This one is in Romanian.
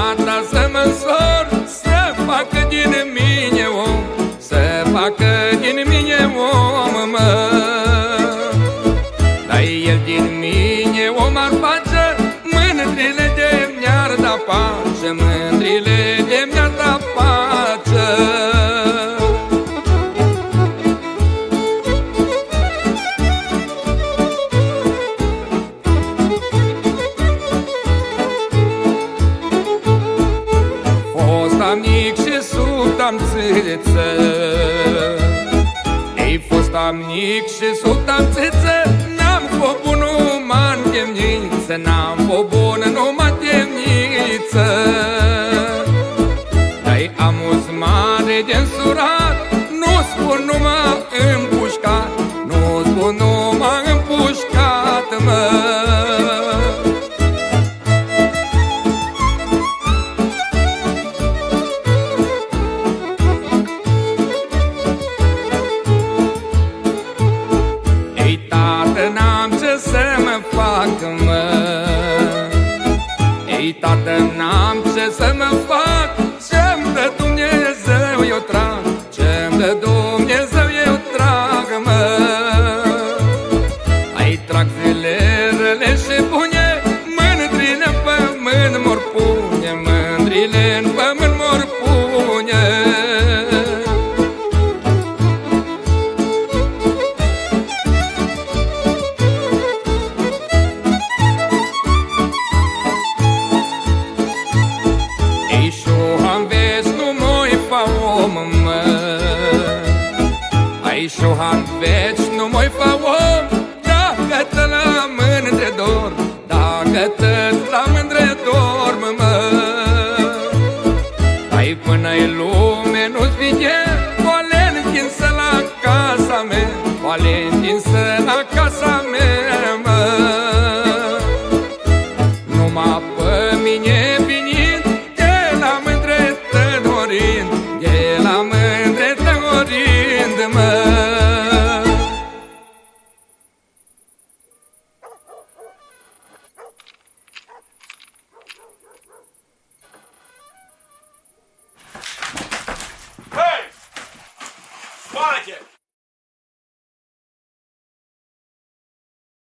gata să mă însor, să facă din mine om, să facă din mine om, mă. Dar el din mine om ar face, mândrile de mi-ar da pace, mândrile de mi-ar da pace. Fostam mic și subtam țâță, ei fostam mic și subtam țâță, n-am fost bun numai în temniță, n-am fost bun numai în temniță. Dar-i amuz mare de însurat, nu spun numai împușcat, nu spun numai împușcat, mă. N-am ce să mă fac, mă. Ei, tată, n-am ce să mă fac, ce-mi dă Dumnezeu eu trag, ce-mi dă Dumnezeu eu trag, mă. Ai trag zile rele și bune, mândrile în pământ mor pune, mândrile în pământ mor pune. Ai șohan veci nu mai fa om, dacă te la mândre dor, dacă te la mândre dorm, mă. Ai până-i lume nu-ți vine, poale întinsă la casa mea, poale întinsă la casa mea, mă. Numai pe mine venind, de la mândre te dorind, de la mândre te dorind, mă. Hey! Sparke!